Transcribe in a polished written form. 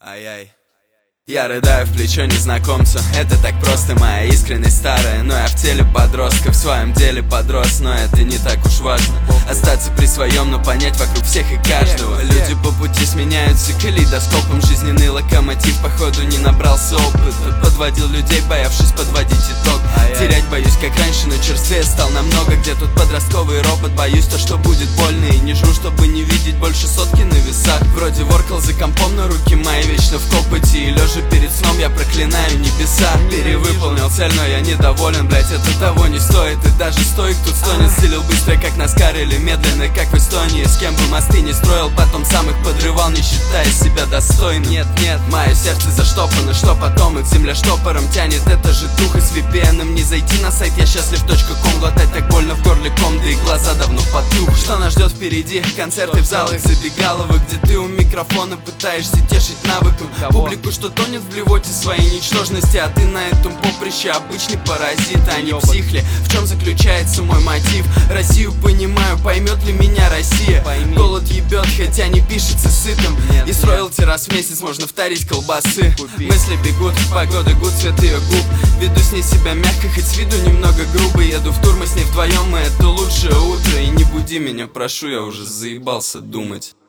Ай-яй. Я рыдаю в плечо незнакомцу. Это так просто, моя искренность старая. Но я в теле подростка, в своем деле подрос. Но это не так уж важно. Остаться при своем, но понять вокруг всех и каждого. Люди по пути сменяются калейдоскопом. Жизненный локомотив походу не набрался опыта. Подводил людей, боявшись подводить итог. Терять боюсь как раньше, но черствее стал намного. Где тут подростковый робот? Боюсь то, что будет больно. И не жру, чтобы не видеть больше сотки на весах. Вроде воркал за компом, но руки мои вечно в копоти. И лежа перед сном я проклинаю небеса. Перевыполнил цель, но я недоволен, блять, это того не стоит. И даже стоик тут стонет. Стелил быстро, как Наскар, или медленно, как в Эстонии. С кем бы мосты не строил, потом сам их подрывал, не считая себя достойным. Нет, нет, мое сердце заштопано, что потом их земля штопором тянет. Это же дух, и с VPN не зайти на сайт я счастлив.com. Глотать так больно в горле ком, да и глаза давно потух. Что нас ждет впереди? Концерты в залах забегаловок, где ты у микрофона пытаешься тешить навыком публику, что тонет в блевоте своей ничтожности. А ты на этом поприще обычный паразит, а не психли. В чем заключается мой мотив? Россию понимаю, поймет ли меня Россия? Голод ебет, хотя не пишется сытым. И с роялти раз в месяц можно вторить колбасы. Мысли бегут, погода гуд, цвет ее губ. Веду с ней себя мягко, хоть с виду немного грубо. Еду в тур, мы с ней вдвоем, и это лучшее утро. И не буди меня, прошу, я уже заебался думать.